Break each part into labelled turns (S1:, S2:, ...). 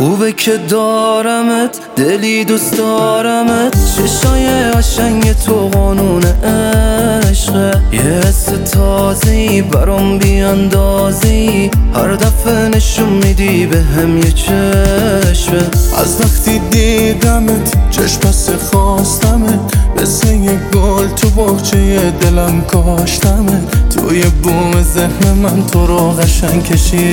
S1: خوبه که دارمت، دلی دوست دارمت، چشای قشنگ تو قانون عشقه، یه حس تازه‌ای برام بیاندازی، هر دفعه نشون میدی به هم یه چشمه.
S2: از وقتی دیدمت چشم بس خواستمت، مثل یه گل تو باغچه دلم کاشتمت، توی بوم ذهن من تو رو قشنگ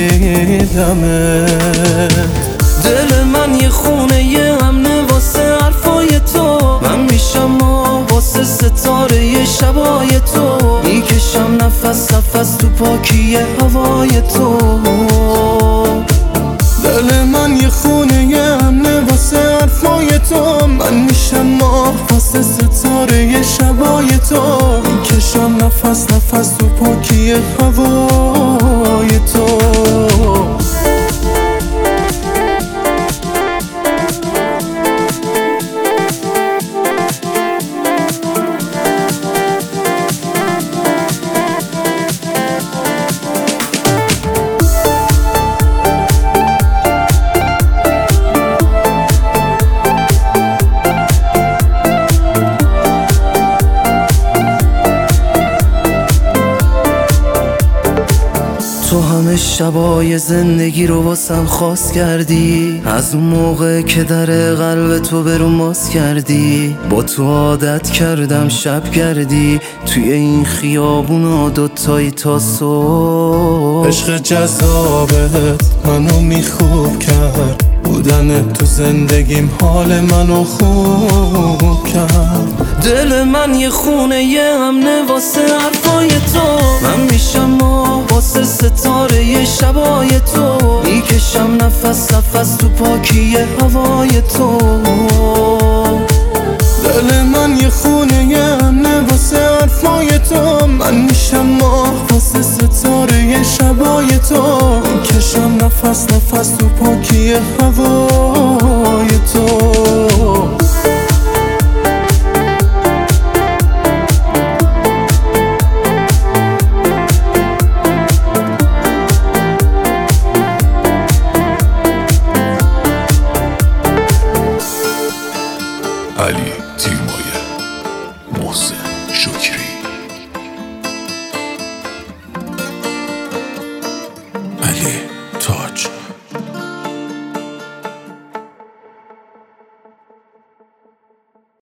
S2: کشیدمت.
S1: دل من یه خونه یه امنه واسه حرفای تو، من میشم واسه ستاره یه شبای تو، میکشم نفس نفس تو پاکی هوای تو.
S2: دل من یه خونه یه امنه واسه حرفای تو، من میشم ماه واسه ستاره یه شبای تو، میکشم نفس نفس تو پاکی هوای تو.
S1: تو همه شبای زندگی رو واسم خاص کردی، از اون موقع که در قلب تو برو ماس کردی، با تو عادت کردم شب گردی، توی این خیابونا دوتایی تا صبح.
S2: عشق جذابت منو میخوب کرد، بودن تو زندگیم حال منو خوب کرد.
S1: دل من یه خونه یه امنه واسه حرفای تو، من میشم واسه ستاره یه شبای تو، میکشم نفس نفس تو پاکی هوای تو.
S2: دل من یه خونه یه امنه واسه حرفای تو، من میشم ماه واسه ستاره یه شبای تو، میکشم نفس نفس تو پاکی هوای تو. علی تیمایه محسن